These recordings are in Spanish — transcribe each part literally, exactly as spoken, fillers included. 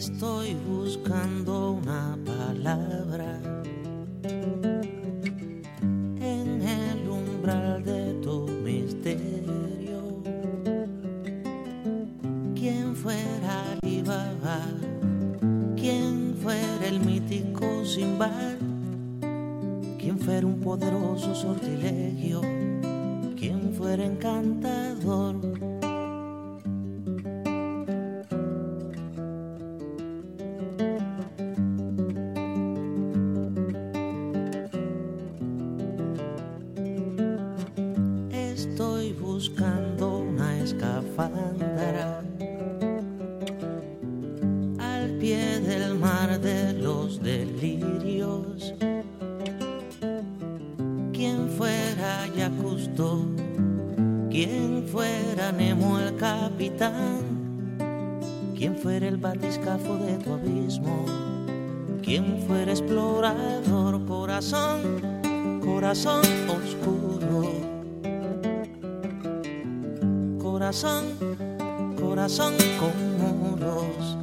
Estoy buscando una palabra en el umbral de tu misterio. ¿Quién fuera Alibaba? ¿Quién fuera el mítico Simbad? ¿Quién fuera un poderoso sortilegio? ¿Quién fuera encantador? Estoy buscando una escafandra al pie del mar de los delirios. ¿Quién fuera Jacques Cousteau? ¿Quién fuera Nemo el capitán? ¿Quién fuera el batiscafo de tu abismo? ¿Quién fuera explorador? Corazón, corazón oscuro. Corazón, corazón con muros.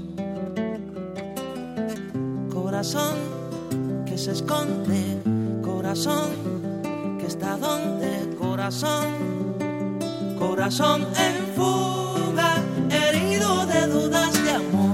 Corazón que se esconde. Corazón que está donde. Corazón, corazón en fuga, herido de dudas de amor.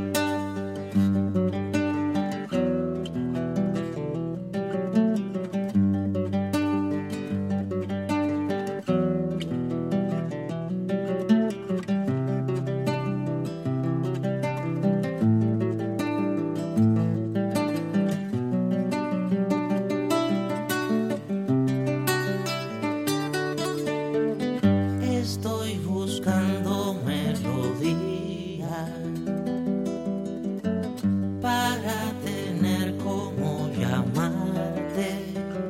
Estoy buscando melodía para tener como llamarte.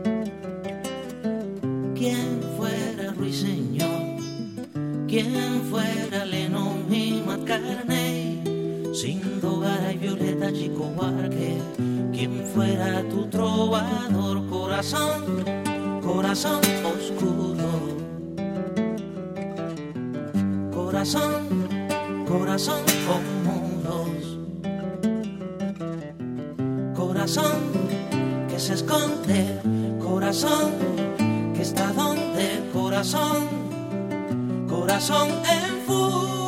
¿Quién fuera Ruiseñor? ¿Quién fuera Lennon y McCartney? Sindogara y Violeta, Chico Buarque. ¿Quién fuera tu trovador? Corazón, corazón oscuro. Corazón, corazón con muros. Corazón que se esconde. Corazón que está donde. Corazón, corazón en fuga.